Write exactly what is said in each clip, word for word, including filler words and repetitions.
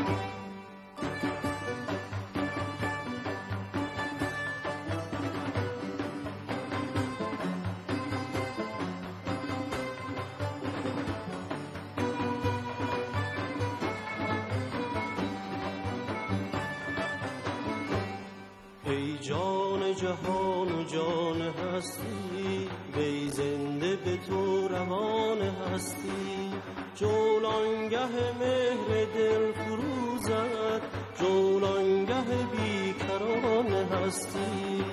ای جان جهان و جان هستی، وی زنده به تو روان هستی. جولانگه مهر دل فروزد، جولانگه بیکران هستی.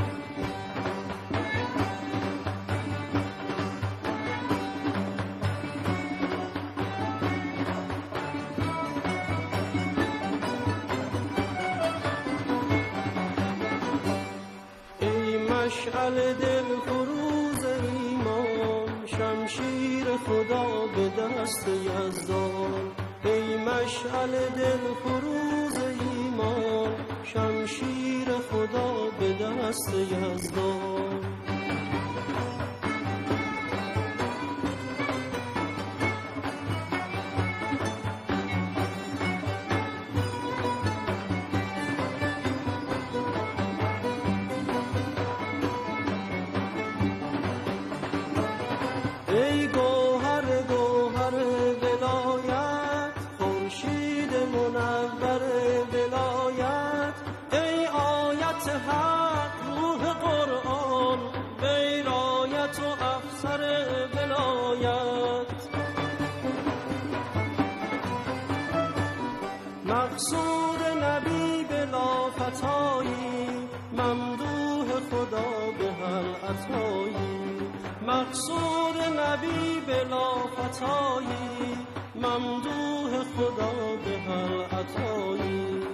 مشعل دل فروز ایمان، شمشیر خدا به دست یزدان. ای مشعل دل فروز ایمان، شمشیر خدا به دست یزدان. ای گوهر گوهر ولایت، خورشید منور ولایت. ای آیت حق روح قرآن، وی رایت و افسر ولایت. مقصود نبی بلا فتایی، ممدوح خدا به هر عطایی. مقصود نبی بلا فتایی، ممدوح خدا به هر عطایی.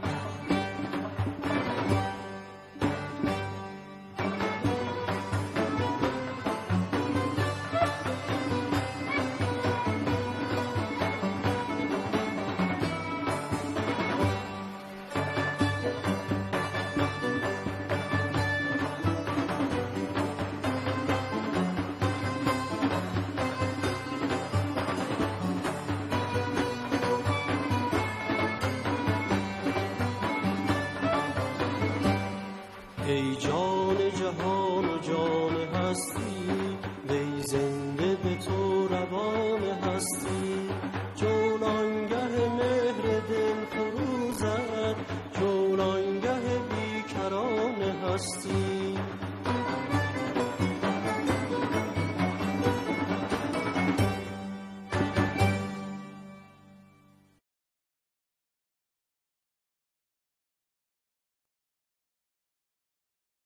ای جان جهان و جان هستی، وی زنده به تو روان هستی. جولانگه مهر دل فروزد، جولانگه بیکران هستی.